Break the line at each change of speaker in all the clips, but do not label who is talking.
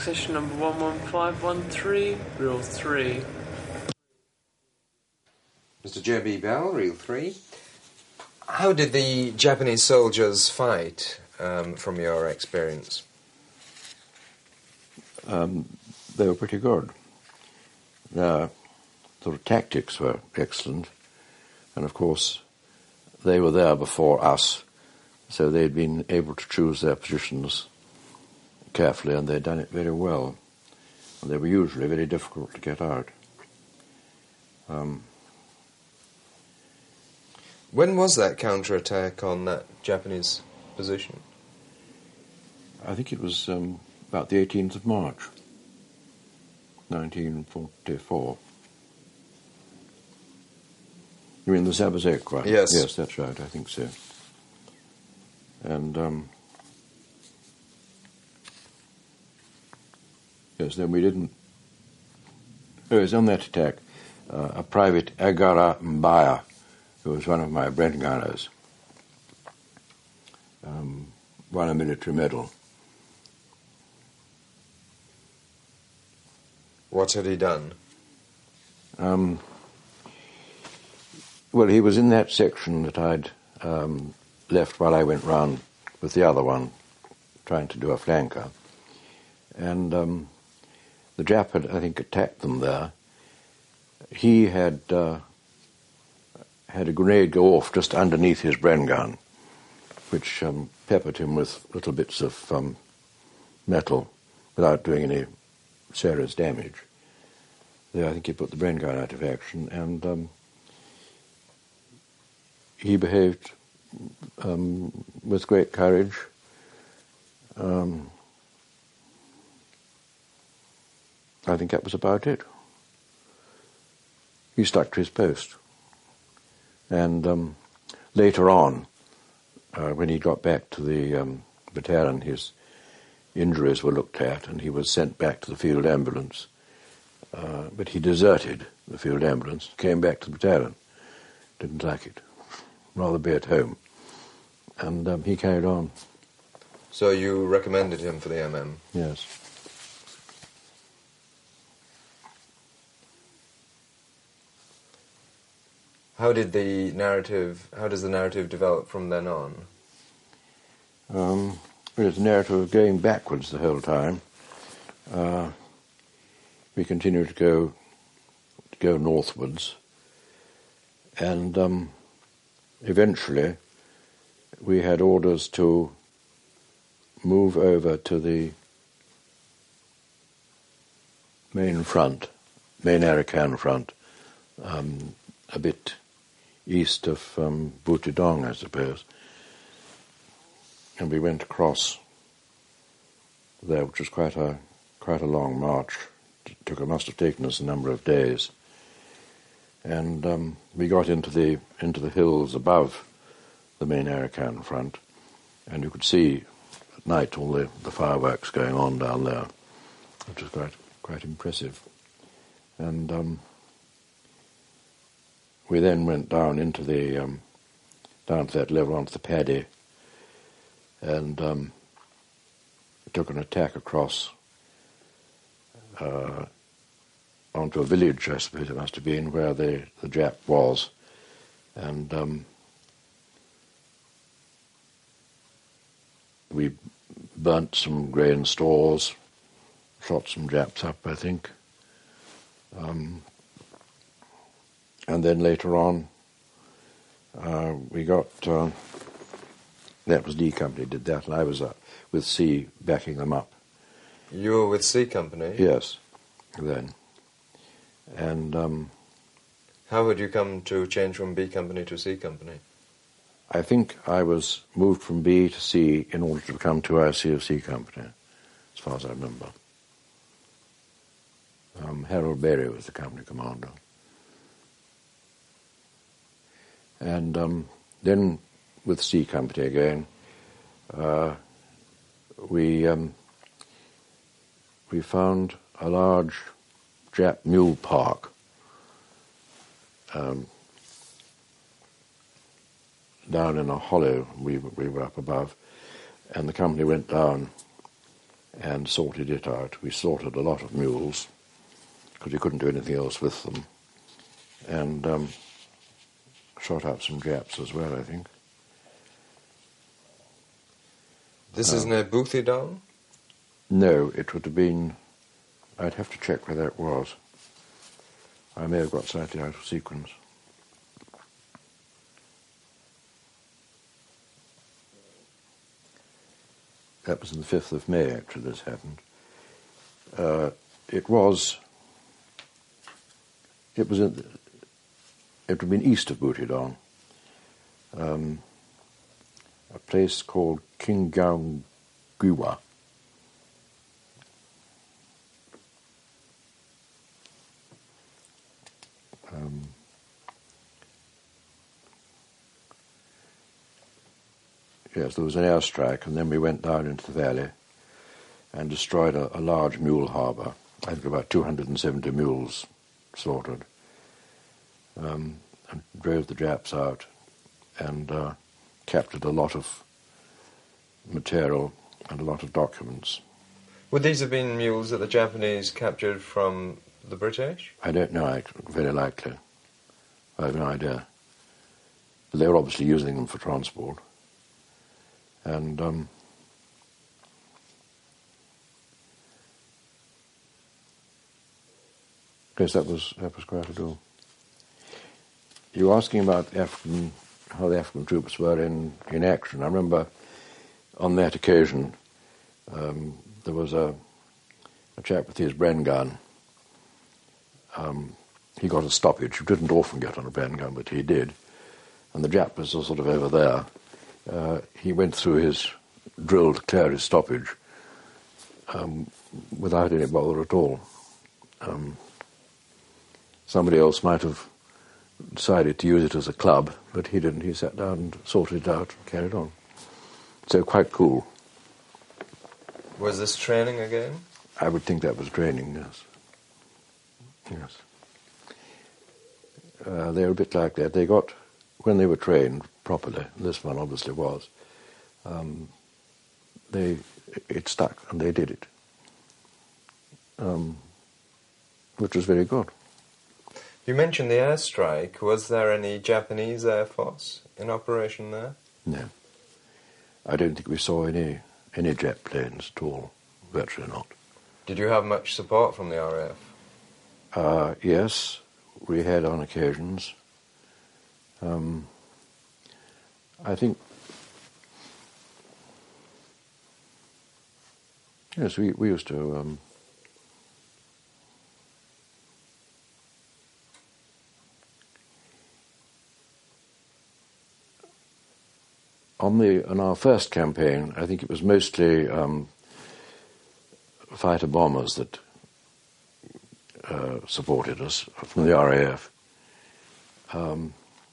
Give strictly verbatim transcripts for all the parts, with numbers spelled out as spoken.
Session number one one five one three, reel three.
Mister J B Bell, reel three.
How did the Japanese soldiers fight, um, from your experience?
Um, they were pretty good. Their sort of tactics were excellent, and of course they were there before us, so they'd been able to choose their positions carefully, and they'd done it very well. And they were usually very difficult to get out. Um,
when was that counterattack on that Japanese position?
I think it was um, about the eighteenth of March, nineteen forty-four. You mean the Zabazek, right?
Yes.
Yes, that's right, I think so. And, um, yes, then we didn't... Oh, it was on that attack. Uh, a private Agara Mbaya, who was one of my Brent gunners, um, won a military medal.
What had he done?
Um, well, he was in that section that I'd um, left while I went round with the other one, trying to do a flanker. And um, the Jap had, I think, attacked them there. He had uh, had a grenade go off just underneath his Bren gun, which um, peppered him with little bits of um, metal without doing any serious damage. There, I think he put the Bren gun out of action, and um, he behaved um, with great courage. Um, I think that was about it. He stuck to his post. And um, later on, uh, when he got back to the um, battalion, his injuries were looked at, and he was sent back to the field ambulance. Uh, but he deserted the field ambulance, came back to the battalion. Didn't like it. Rather be at home. And um, he carried on.
So you recommended him for the M M?
Yes.
How did the narrative, how does the narrative develop from then on?
Um, well, it's a narrative of going backwards the whole time. Uh, we continued to go to go northwards, and um, eventually we had orders to move over to the main front, main Arakan front, um, a bit east of um, Butidong, I suppose. And we went across there, which was quite a quite a long march. It took, it must have taken us a number of days. And um, we got into the into the hills above the main Arakan front, and you could see at night all the, the fireworks going on down there, which was quite quite impressive. And um, we then went down into the um, down to that level onto the paddy, and um, took an attack across uh, onto a village, I suppose it must have been, where the, the Jap was, and um, we burnt some grain stores, shot some Japs up, I think. Um, and then later on, uh, we got, uh, that was D Company did that, and I was uh, with C backing them up.
You were with C Company?
Yes, then. And um,
how had you come to change from B Company to C Company?
I think I was moved from B to C in order to become two I C of C Company, as far as I remember. Um, Harold Berry was the company commander. And um, then with C Company again, uh, we um, we found a large Jap mule park um, down in a hollow. We we were up above, and the company went down and sorted it out. We sorted a lot of mules because we couldn't do anything else with them, and um, shot out some Japs as well, I think.
This is
Um,
near Boothydong?
No, it would have been... I'd have to check where that was. I may have got slightly out of sequence. That was on the fifth of May, actually, this happened. Uh, it was... It was in... It would have been east of Butidong. Um, a place called Kingaungiwa. Um, yes, there was an airstrike, and then we went down into the valley and destroyed a, a large mule harbour. I think about two hundred seventy mules slaughtered, um, and drove the Japs out, and uh, captured a lot of material and a lot of documents.
Would these have been mules that the Japanese captured from the British?
I don't know, I, very likely. I have no idea. But they were obviously using them for transport. And um, yes, that was that was quite a do. You were asking about African, how the African troops were in, in action. I remember on that occasion um, there was a, a chap with his Bren gun. Um, he got a stoppage. He didn't often get on a Bren gun, but he did. And the Jap was sort of over there. Uh, he went through his drill to clear his stoppage um, without any bother at all. Um, somebody else might have decided to use it as a club, but he didn't. He sat down and sorted it out and carried on. So quite cool.
Was this training again?
I would think that was training, yes. Yes. Uh, they were a bit like that. They got, when they were trained properly, and this one obviously was, um, they it stuck, and they did it, um, which was very good.
You mentioned the airstrike. Was there any Japanese Air Force in operation there?
No. I don't think we saw any, any jet planes at all, virtually not.
Did you have much support from the R A F?
Uh, yes, we had on occasions. Um, I think, yes, we, we used to um, on the on our first campaign, I think it was mostly um, fighter bombers that Uh, supported us from the R A F. Um,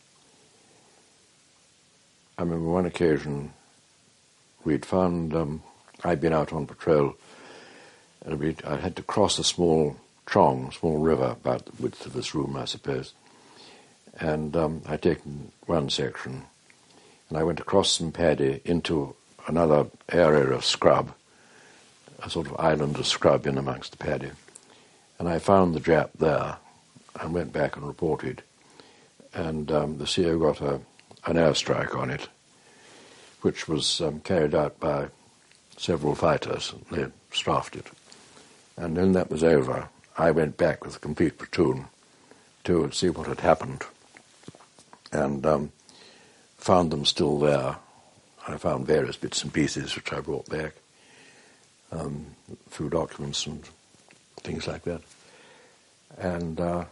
I remember one occasion we'd found, um, I'd been out on patrol, and we'd, I had to cross a small chong, small river, about the width of this room, I suppose, and um, I'd taken one section, and I went across some paddy into another area of scrub, a sort of island of scrub in amongst the paddy. And I found the Jap there and went back and reported. And um, the C O got a, an airstrike on it, which was um, carried out by several fighters. They strafed it. And when that was over, I went back with a complete platoon to see what had happened, and um, found them still there. I found various bits and pieces which I brought back, um, through documents and things like that. And uh,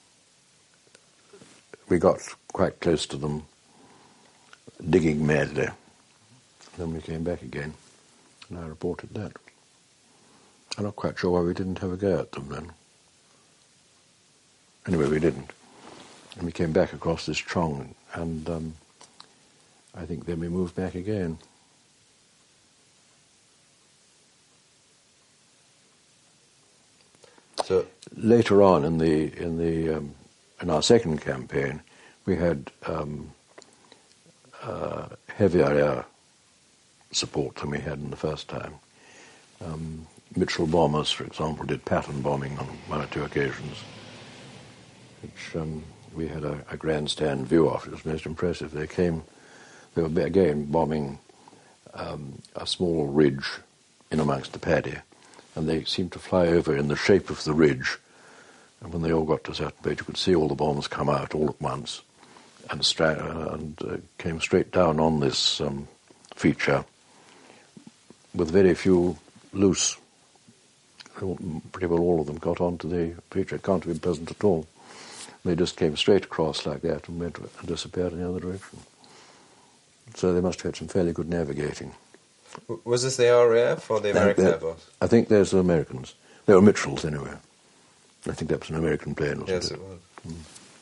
we got quite close to them, digging madly. Then we came back again, and I reported that. I'm not quite sure why we didn't have a go at them then. Anyway, we didn't. And we came back across this chong, and um, I think then we moved back again.
So
later on in the in the um, in our second campaign, we had um, uh, heavier air support than we had in the first time, Um, Mitchell bombers, for example, did pattern bombing on one or two occasions, which um, we had a, a grandstand view of. It was most impressive. They came, they were again bombing um, a small ridge in amongst the paddy, and they seemed to fly over in the shape of the ridge. And when they all got to a certain point, you could see all the bombs come out all at once, and, stra- uh, and uh, came straight down on this um, feature with very few loose. Pretty well all of them got onto the feature. It can't have been pleasant at all. They just came straight across like that and went and disappeared in the other direction. So they must have had some fairly good navigating.
W- Was this the R A F or the American
Uh,
Air Force?
I think there's the Americans. They were Mitchells anyway. I think that was an American plane, wasn't
Yes,
it?
it was.
Mm.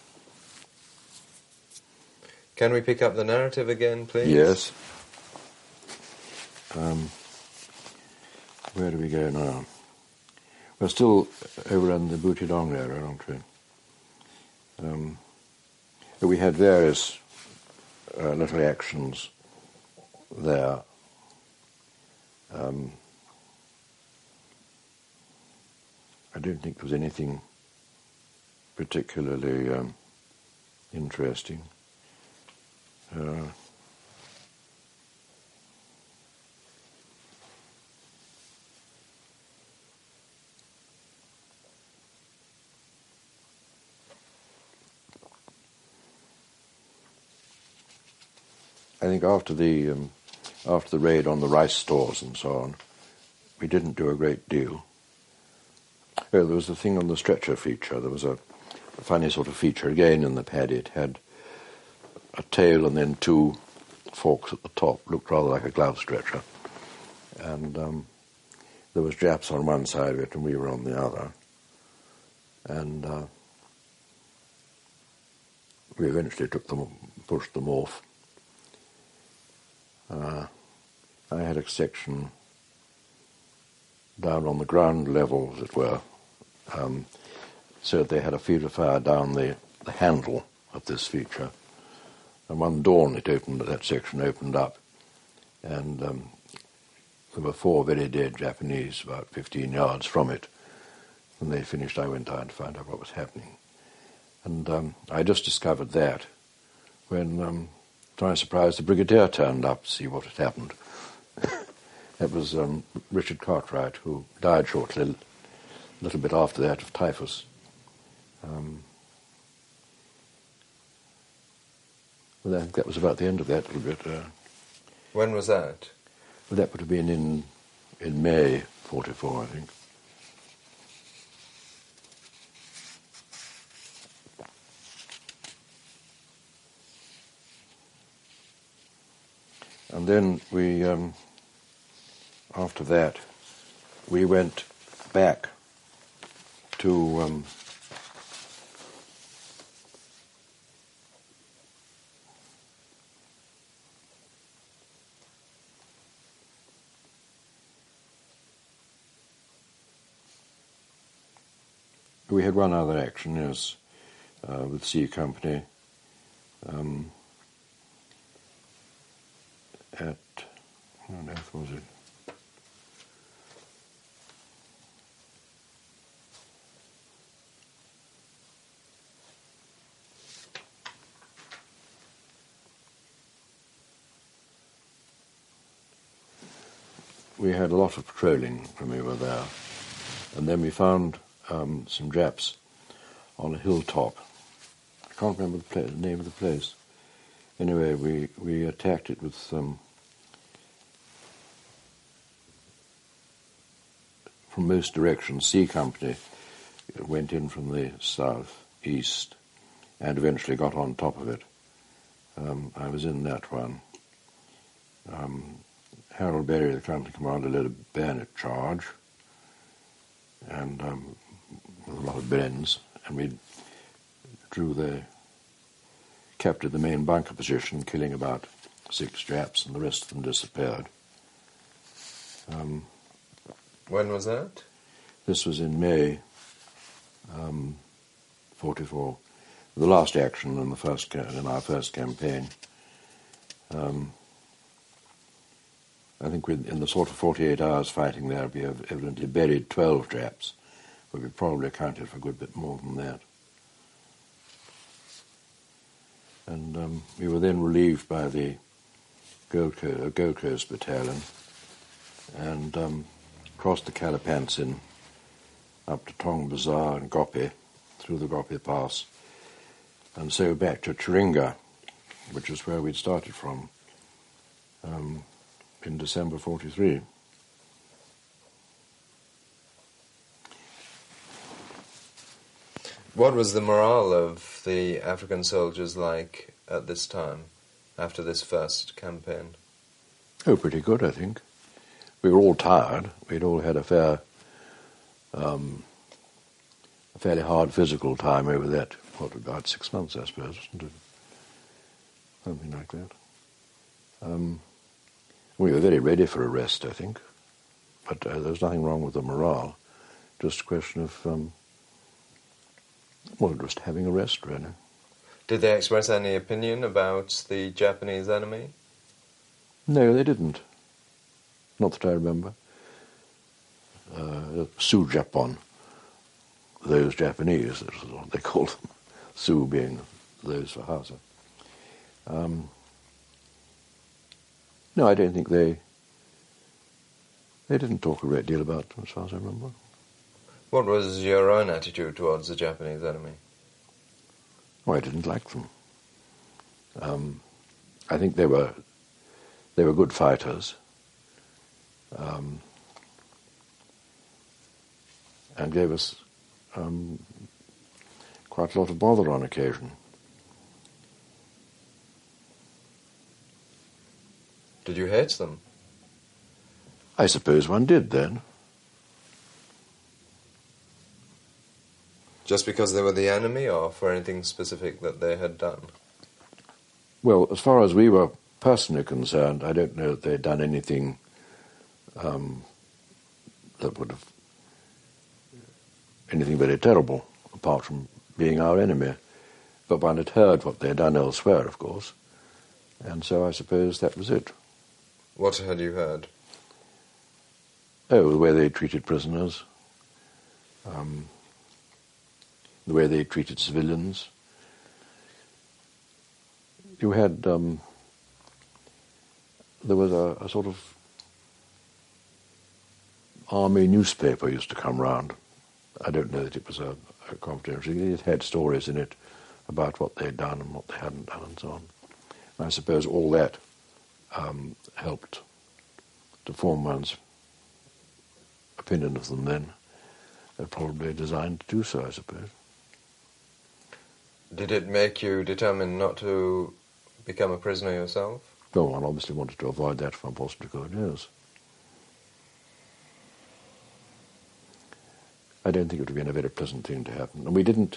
Can we pick up the narrative again, please?
Yes. Um, where do we go now? We're still over in the Butidong area, aren't we? Um, we had various uh, little actions there. Um, I don't think there was anything particularly um, interesting. Uh, I think after the um, after the raid on the rice stores and so on, we didn't do a great deal. Oh, there was a thing on the stretcher feature. There was a, a funny sort of feature again in the paddy. It had a tail and then two forks at the top. Looked rather like a glove stretcher. And um, there was Japs on one side of it and we were on the other. And uh, we eventually took them, pushed them off. Uh, I had a section down on the ground level, as it were, um, so that they had a field of fire down the, the handle of this feature. And one dawn it opened, that section opened up, and um, there were four very dead Japanese about fifteen yards from it. When they finished, I went down to find out what was happening. And um, I just discovered that when, um, to my surprise, the brigadier turned up to see what had happened. That was um, Richard Cartwright, who died shortly, a little bit after that, of typhus. Um, well, I think that was about the end of that little bit. Uh,
When was that?
well, that would have been in in May forty-four, I think. And then we, um, after that, we went back to um, we had one other action, yes, uh, with C Company. Um, at, what on earth was it? We had a lot of patrolling when we were there, and then we found um, some Japs on a hilltop. I can't remember the, place, the name of the place. Anyway, we, we attacked it with um, from most directions. C Company went in from the south, east, and eventually got on top of it. Um, I was in that one. Um, Harold Berry, the company commander, led a bayonet charge, and um, with a lot of bends, and we drew the, captured the main bunker position, killing about six Japs, and the rest of them disappeared. Um,
When was that?
This was in May, um, forty-four, the last action in the first ca- in our first campaign. Um, I think we, in the sort of forty-eight hours fighting there, we have evidently buried twelve Japs, but we probably accounted for a good bit more than that. And um, we were then relieved by the Gold Coast, uh, Gold Coast Battalion and um, crossed the Kalapansin up to Tong Bazaar and Gopi, through the Gopi Pass, and so back to Chiringa, which is where we'd started from um, in December forty-three.
What was the morale of the African soldiers like at this time, after this first campaign?
Oh, pretty good, I think. We were all tired. We'd all had a fair, um, a fairly hard physical time over that, what, about six months, I suppose, wasn't it? Something like that. Um, we were very ready for a rest, I think. But uh, there was nothing wrong with the morale. Just a question of, um, well, just having a rest, really.
Did they express any opinion about the Japanese enemy?
No, they didn't. Not that I remember. Uh, Sioux Japon, those Japanese, that's what they called them. Sioux being those for Hausa. Um, no, I don't think they... They didn't talk a great deal about them, as far as I remember.
What was your own attitude towards the Japanese enemy?
Oh, I didn't like them. Um, I think they were they were good fighters, um, and gave us um, quite a lot of bother on occasion.
Did you hate them?
I suppose one did then.
Just because they were the enemy, or for anything specific that they had done?
Well, as far as we were personally concerned, I don't know that they'd done anything um, that would have... anything very terrible, apart from being our enemy. But one had heard what they'd done elsewhere, of course, and so I suppose that was it.
What had you heard?
Oh, the way they treated prisoners, um, the way they treated civilians. You had, um, there was a, a sort of army newspaper used to come round. I don't know that it was a, a confidential. It had stories in it about what they'd done and what they hadn't done and so on. And I suppose all that um, helped to form one's opinion of them then. They're probably designed to do so, I suppose.
Did it make you determined not to become a prisoner yourself?
No, one obviously wanted to avoid that if one possibly could, yes. I don't think it would have been a very pleasant thing to happen. And we didn't...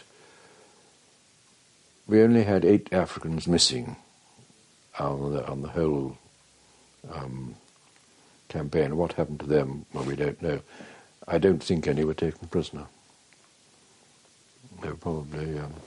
We only had eight Africans missing on the, on the whole um, campaign. What happened to them, well, we don't know. I don't think any were taken prisoner. They were probably... Um,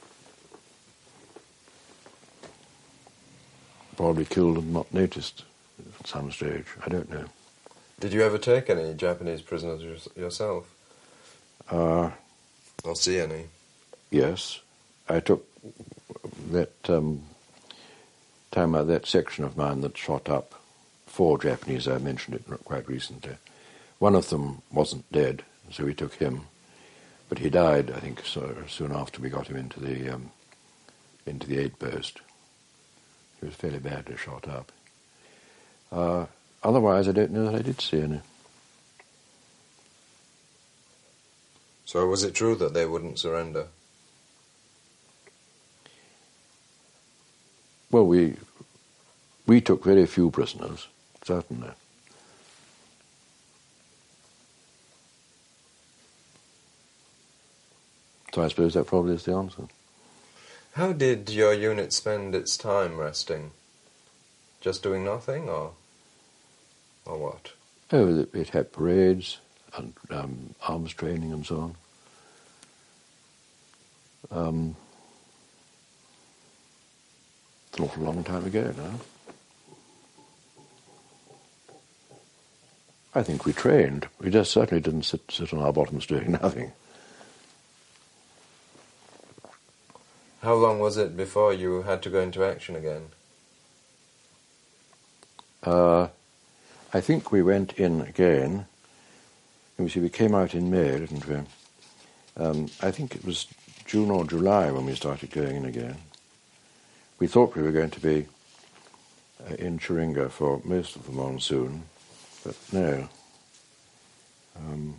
probably killed and not noticed at some stage. I don't know.
Did you ever take any Japanese prisoners your- yourself?
Uh,
Or see any?
yes. I took that um, time out that section of mine that shot up four Japanese. I mentioned it quite recently. One of them wasn't dead, so we took him. But he died, I think, so soon after we got him into the um, into the aid post. He was fairly badly shot up. Uh, otherwise, I don't know that I did see any.
So was it true that they wouldn't surrender?
Well, we we took very few prisoners, certainly. So I suppose that probably is the answer.
How did your unit spend its time resting? Just doing nothing, or or what?
Oh, it it had parades and um, arms training and so on. Um, it's an awful long time ago now. I think we trained. We just certainly didn't sit, sit on our bottoms doing nothing.
How long was it before you had to go into action again?
Uh, I think we went in again. You see, we came out in May, didn't we? Um, I think it was June or July when we started going in again. We thought we were going to be uh, in Chiringa for most of the monsoon, but no. Um,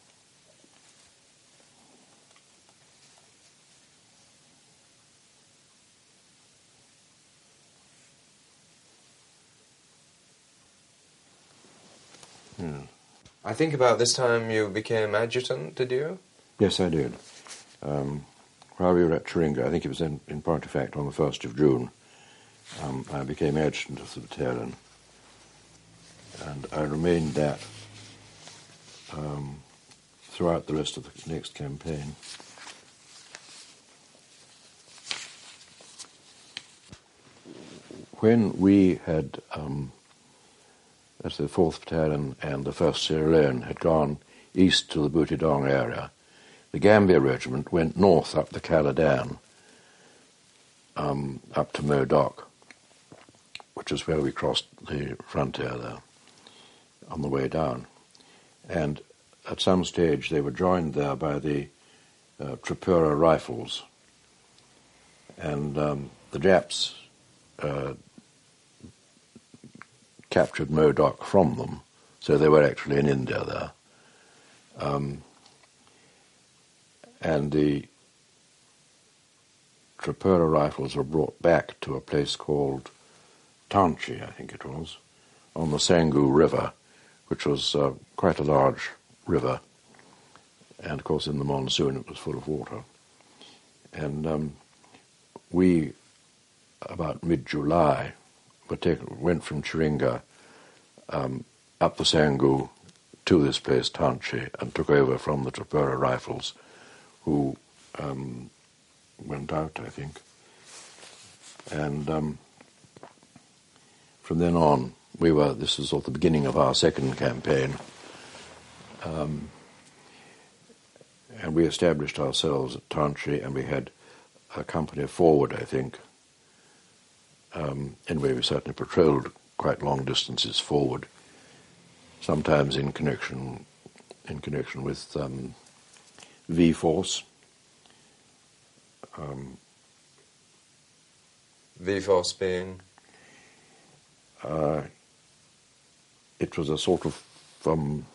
yeah.
I think about this time you became adjutant, did you?
Yes, I did. Um, while we were at Chiringa, I think it was in, in point of fact on the first of June, um, I became adjutant of the battalion. And I remained that um, throughout the rest of the next campaign. When we had, um, as the fourth Battalion and the first Sierra Leone had gone east to the Butidong area, the Gambia Regiment went north up the Caladan, um, up to Modoc, which is where we crossed the frontier there, on the way down. And at some stage they were joined there by the uh, Tripura Rifles. And um, the Japs uh, captured Modoc from them, so they were actually in India there. Um, and the Tripura Rifles were brought back to a place called Tanchi, I think it was, on the Sangu River, which was uh, quite a large river, and of course in the monsoon it was full of water. And um, we, about mid-July, were taken, went from Chiringa um, up the Sangu to this place, Tanchi, and took over from the Tripura Rifles, who um, went out, I think. And um, from then on, we were, this was sort of the beginning of our second campaign, um, and we established ourselves at Tanchi, and we had a company forward, I think. Um, anyway, we certainly patrolled quite long distances forward, sometimes in connection in connection with um, V-Force. Um,
V-Force being?
Uh, it was a sort of um,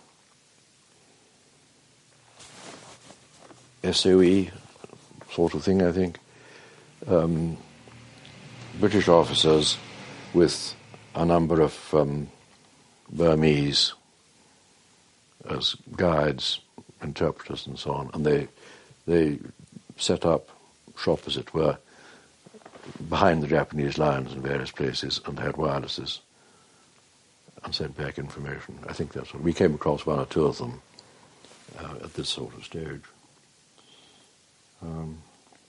S O E sort of thing, I think. Um, British officers with a number of um, Burmese as guides, interpreters and so on, and they they set up shop, as it were, behind the Japanese lines in various places and had wirelesses and sent back information. I think that's what we came across, one or two of them uh, at this sort of stage. Um,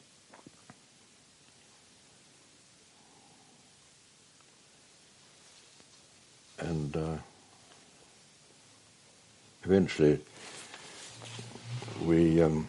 and uh, eventually we um,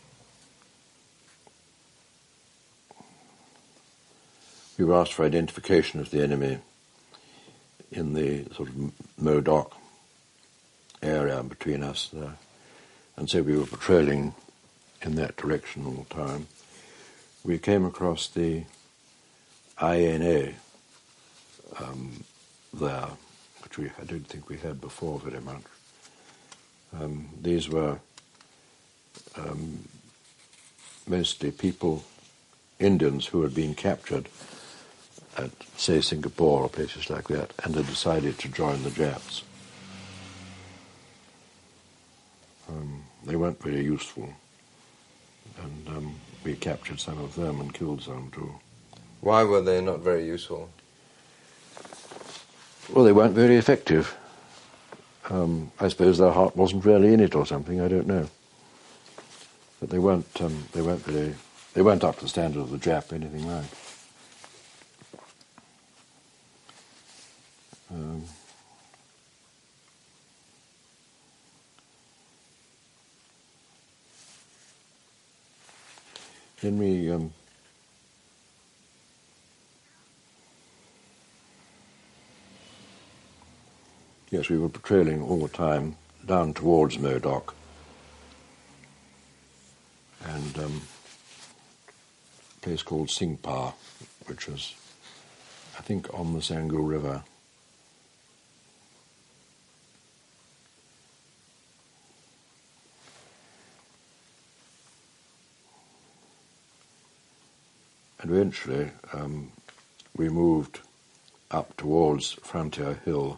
we were asked for identification of the enemy in the sort of Modoc area between us there. And so we were patrolling in that direction all the time. We came across the I N A um, there, which we I don't think we had before very much. Um, these were um, mostly people, Indians, who had been captured at, say, Singapore or places like that, and had decided to join the Japs. Um, they weren't very useful, and um, we captured some of them and killed some too.
Why were they not very useful?
Well, they weren't very effective. Um, I suppose their heart wasn't really in it or something, I don't know. But they weren't, um, they weren't very, they weren't up to the standard of the Jap, anything like. Um, then we um, yes, we were patrolling all the time down towards Modoc, and um, a place called Singpa, which was, I think, on the Sangul River. And eventually um, we moved up towards Frontier Hill.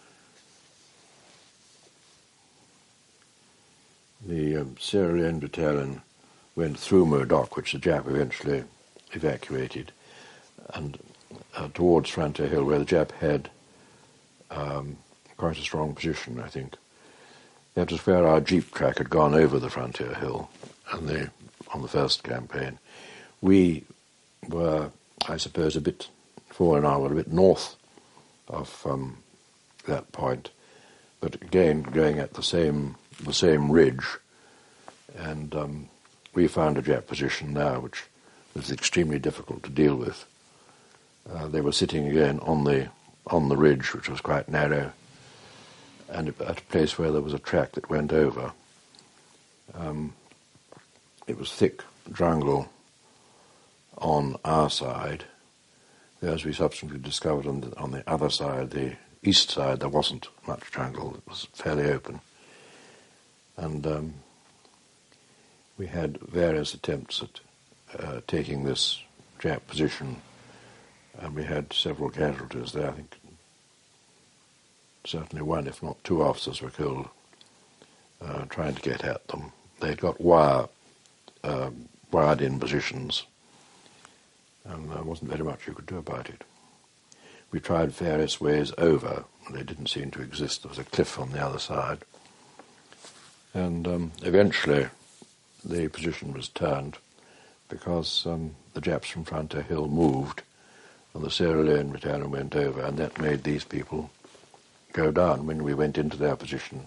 The um, Sierra Leone battalion went through Modoc, which the Jap eventually evacuated, and uh, towards Frontier Hill, where the Jap had um, quite a strong position, I think. That was where our jeep track had gone over the Frontier Hill and the, on the first campaign. We were, I suppose, a bit, four and I were a bit north of um, that point, but again going at the same the same ridge, and um, we found a Jap position now which was extremely difficult to deal with. Uh, they were sitting again on the on the ridge, which was quite narrow, and at a place where there was a track that went over. Um, it was thick jungle on our side. As we subsequently discovered on the, on the other side, the east side, there wasn't much jungle. It was fairly open. And um, we had various attempts at uh, taking this Jap position, and we had several casualties there. I think certainly one, if not two officers were killed uh, trying to get at them. They'd got wire, uh, wired-in positions, and there wasn't very much you could do about it. We tried various ways over, and they didn't seem to exist. There was a cliff on the other side. And um, eventually the position was turned because um, the Japs from Frontier Hill moved and the Sierra Leone battalion went over, and that made these people go down. When we went into their position,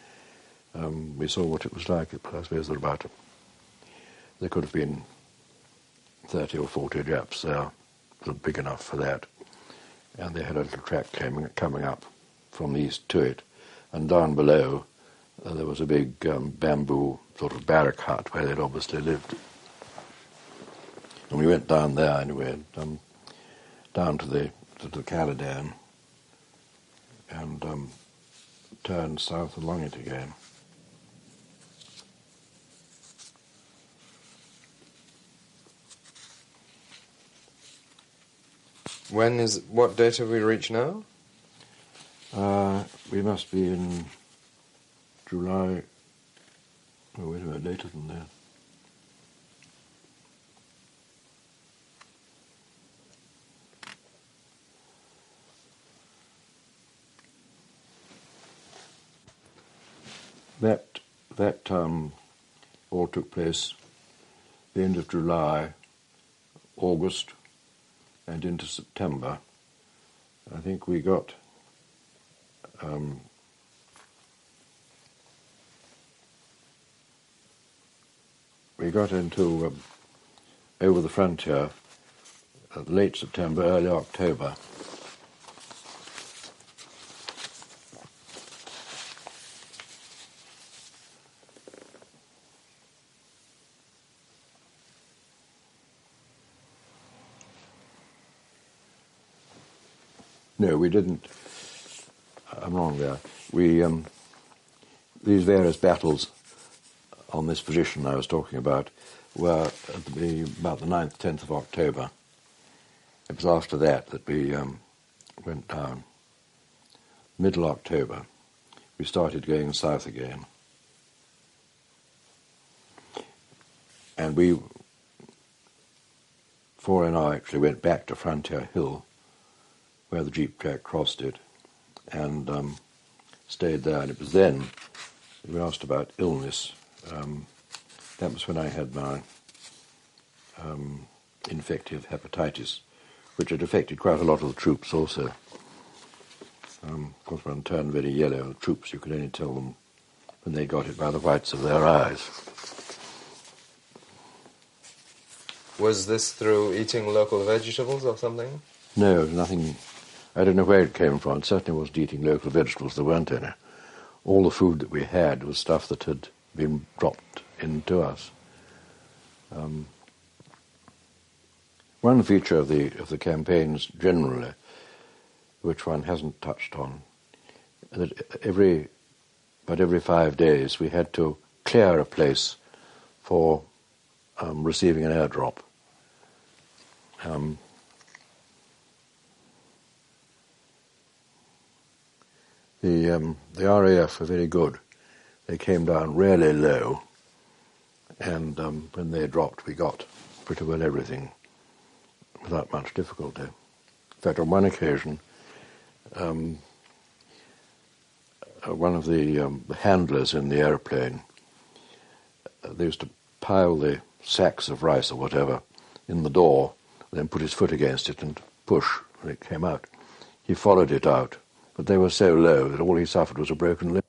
um, we saw what it was like. I suppose there, about, there could have been thirty or forty Japs there, big enough for that. And they had a little track coming, coming up from the east to it. And down below, uh, there was a big um, bamboo sort of barrack hut where they'd obviously lived. And we went down there anyway, um, down to the to the Caladan, and um, turned south along it again.
When is, what date have we reached now?
Uh, we must be in July. Oh, wait a minute, later than that. That that um, all took place the end of July, August, and into September. I think we got um, we got into um, over the frontier uh, late September, early October. No, we didn't. I'm wrong there. We um, these various battles on this position I was talking about were at the, about the ninth, tenth of October. It was after that that we um, went down. Middle October, we started going south again. And we, four and I actually went back to Frontier Hill, where the jeep track crossed it, and um, stayed there. And it was then we asked about illness. Um, that was when I had my um, infective hepatitis, which had affected quite a lot of the troops also. Um, of course, when it turned very yellow, the troops, you could only tell them when they got it by the whites of their eyes.
Was this through eating local vegetables or something?
No, nothing. I don't know where it came from. It certainly wasn't eating local vegetables. There weren't any. All the food that we had was stuff that had been dropped into us. Um, one feature of the of the campaigns generally, which one hasn't touched on, that every about every five days we had to clear a place for um, receiving an airdrop. Um, the um, the R A F were very good. They came down really low, and um, when they dropped, we got pretty well everything without much difficulty. In fact, on one occasion, um, uh, one of the, um, the handlers in the airplane, uh, they used to pile the sacks of rice or whatever in the door, then put his foot against it and push when it came out. He followed it out, but they were so low that all he suffered was a broken leg.